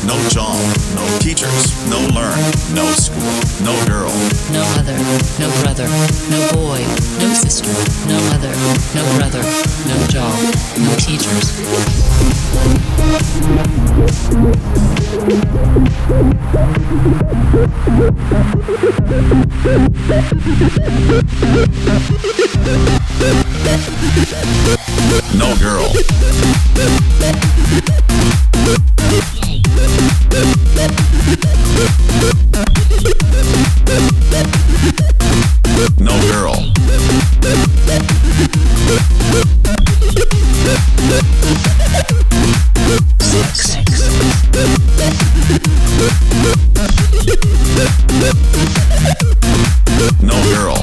no job, no teachers, no learn, no school, no girl, no mother, no brother, no boy, no sister, no mother, no brother, no job, no teachers. no girl, no girl, no girl,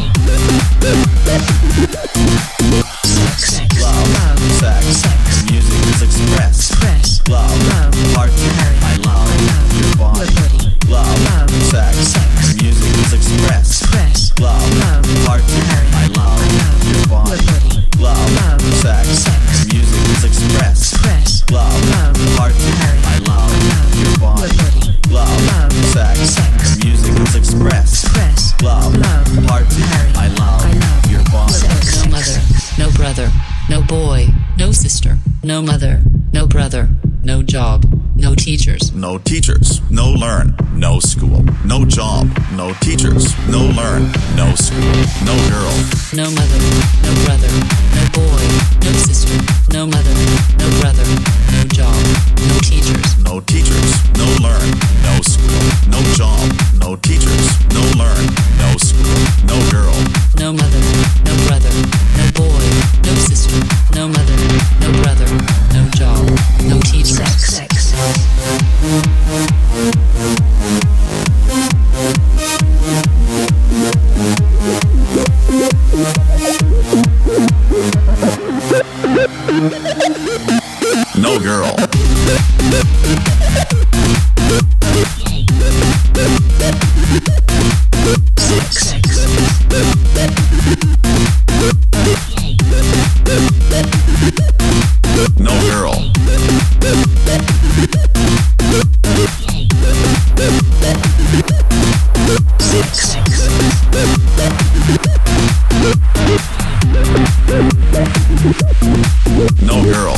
love, sex, music is expressed, love, party, I love your body, love, sex, music is expressed, love, party, I love your body, love, sex, music is expressed, love, party, I love your body, love, sex, music is expressed, love, party, I love your body. No mother, no brother, no boy, no sister, no mother, no brother, no job, no teachers. No teachers, no learn, no school, no job, no teachers, no learn, no school, no girl, No mother, no brother, no boy, no sister, no mother, no brother, no job, no teachers. no teachers, no learn, no school, no job, no teachers, no learn, no school, no girl, No mother, no brother, no boy, no sister, no mother, no brother, no job, no teachers. no girl, no girl, no girl,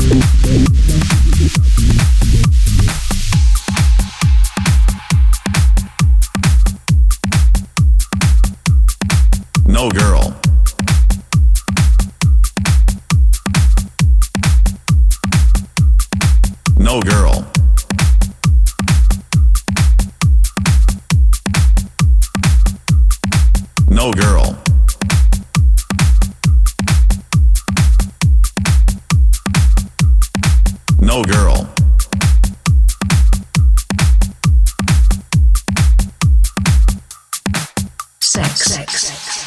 no girl, no girl, no girl, no girl, Sex.